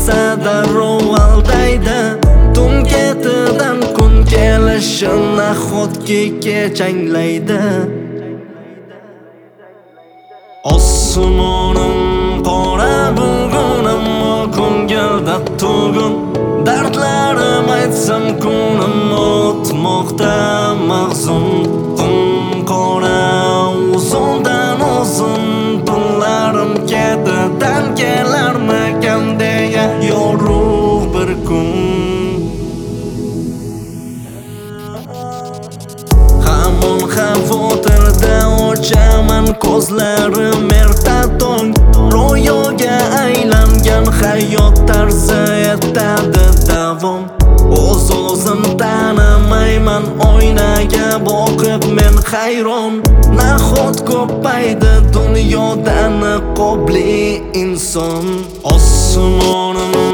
esa darrov aldaydi. Tun ketidan kun kelishi nahotki kechanglaydi. Osmonim qora bugun, ammo ko'ngilda tugun. Dardlarim aytsam kunim o'tmoqda mahzun. Tun qora uzundan uzun, tunlarim ketidan kelarmikan deya yorug' bir kun. Hamon xavotirda ochaman ko'zlarim erta tong. Ro'yoga aylangan hayot tarzi etadi davom. O'zim tanimayman, oynaga boqib men hayron. Nahot ko'paydi dunyoda niqobli inson. Osmonim